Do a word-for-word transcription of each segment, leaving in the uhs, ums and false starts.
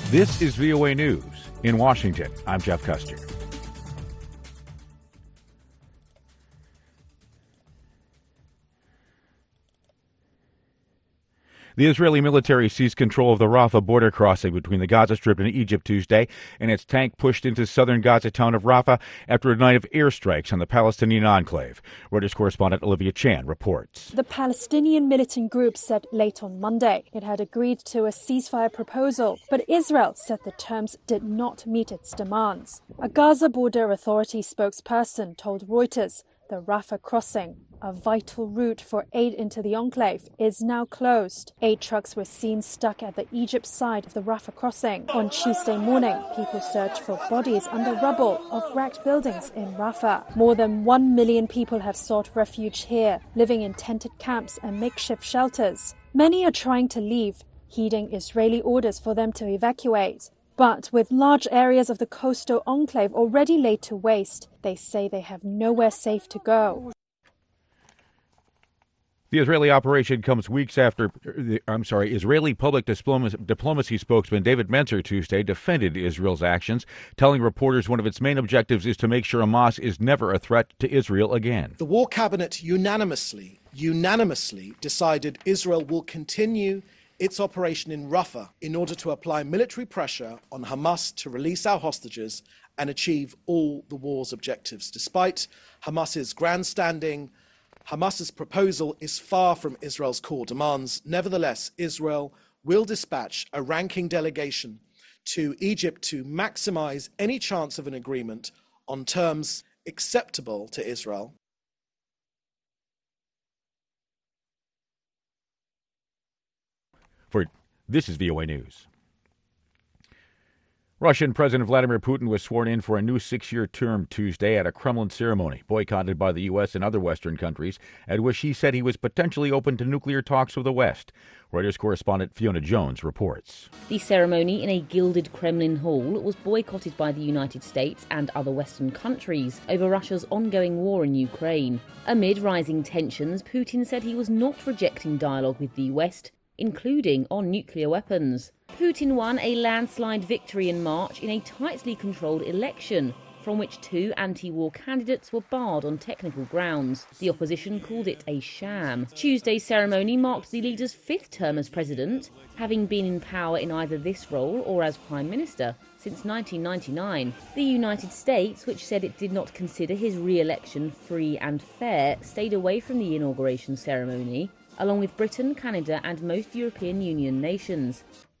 This is V O A News. In Washington, I'm Jeff Custer. The Israeli military seized control of the Rafah border crossing between the Gaza Strip and Egypt Tuesday, and its tank pushed into southern Gaza town of Rafah after a night of airstrikes on the Palestinian enclave. Reuters correspondent Olivia Chan reports. The Palestinian militant group said late on Monday it had agreed to a ceasefire proposal, but Israel said the terms did not meet its demands. A Gaza Border Authority spokesperson told Reuters the Rafah crossing, a vital route for aid into the enclave, is now closed. Eight trucks were seen stuck at the Egypt side of the Rafah crossing. On Tuesday morning, people searched for bodies under rubble of wrecked buildings in Rafah. More than one million people have sought refuge here, living in tented camps and makeshift shelters. Many are trying to leave, heeding Israeli orders for them to evacuate. But with large areas of the coastal enclave already laid to waste, they say they have nowhere safe to go. The Israeli operation comes weeks after, I'm sorry, Israeli public diplomacy, diplomacy spokesman David Menzer Tuesday defended Israel's actions, telling reporters one of its main objectives is to make sure Hamas is never a threat to Israel again. The War Cabinet unanimously, unanimously decided Israel will continue its operation in Rafah in order to apply military pressure on Hamas to release our hostages and achieve all the war's objectives. Despite Hamas's grandstanding, Hamas's proposal is far from Israel's core demands. Nevertheless, Israel will dispatch a ranking delegation to Egypt to maximize any chance of an agreement on terms acceptable to Israel. For this is V O A News. Russian President Vladimir Putin was sworn in for a new six-year term Tuesday at a Kremlin ceremony, boycotted by the U S and other Western countries, at which he said he was potentially open to nuclear talks with the West. Reuters correspondent Fiona Jones reports. The ceremony in a gilded Kremlin hall was boycotted by the United States and other Western countries over Russia's ongoing war in Ukraine. Amid rising tensions, Putin said he was not rejecting dialogue with the West, including on nuclear weapons. Putin won a landslide victory in March in a tightly controlled election, from which two anti-war candidates were barred on technical grounds. The opposition called it a sham. Tuesday's ceremony marked the leader's fifth term as president, having been in power in either this role or as prime minister since nineteen ninety-nine. The United States, which said it did not consider his re-election free and fair, stayed away from the inauguration ceremony, along with Britain, Canada and most European Union nations.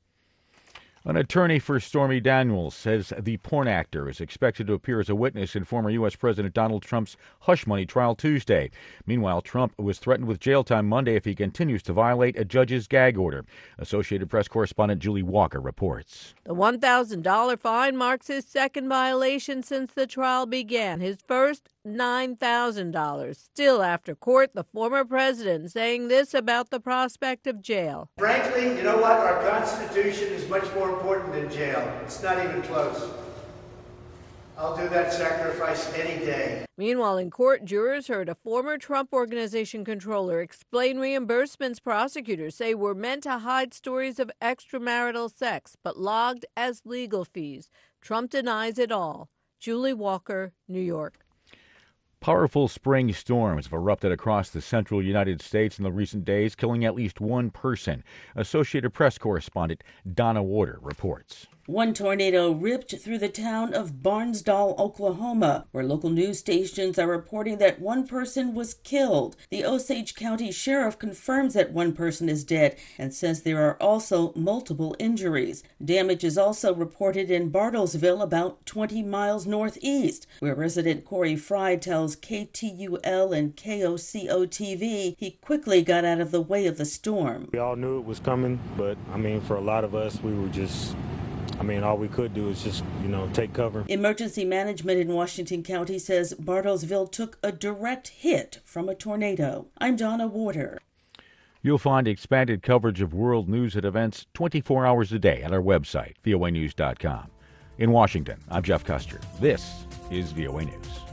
An attorney for Stormy Daniels says the porn actor is expected to appear as a witness in former U S President Donald Trump's hush money trial Tuesday. Meanwhile, Trump was threatened with jail time Monday if he continues to violate a judge's gag order. Associated Press correspondent Julie Walker reports. The one thousand dollars fine marks his second violation since the trial began. His first, nine thousand dollars. Still after court, the former president saying this about the prospect of jail. Frankly, you know what? Our Constitution is much more important than jail. It's not even close. I'll do that sacrifice any day. Meanwhile, in court, jurors heard a former Trump Organization controller explain reimbursements prosecutors say were meant to hide stories of extramarital sex, but logged as legal fees. Trump denies it all. Julie Walker, New York. Powerful spring storms have erupted across the central United States in the recent days, killing at least one person. Associated Press correspondent Donna Warder reports. One tornado ripped through the town of Barnsdall, Oklahoma, where local news stations are reporting that one person was killed. The Osage County Sheriff confirms that one person is dead and says there are also multiple injuries. Damage is also reported in Bartlesville, about twenty miles northeast, where resident Corey Fry tells K T U L and K O C O T V he quickly got out of the way of the storm. We all knew it was coming, but I mean, for a lot of us, we were just I mean, all we could do is just, you know, take cover. Emergency management in Washington County says Bartlesville took a direct hit from a tornado. I'm Donna Warder. You'll find expanded coverage of world news and events twenty-four hours a day at our website, V O A news dot com. In Washington, I'm Jeff Custer. This is V O A News.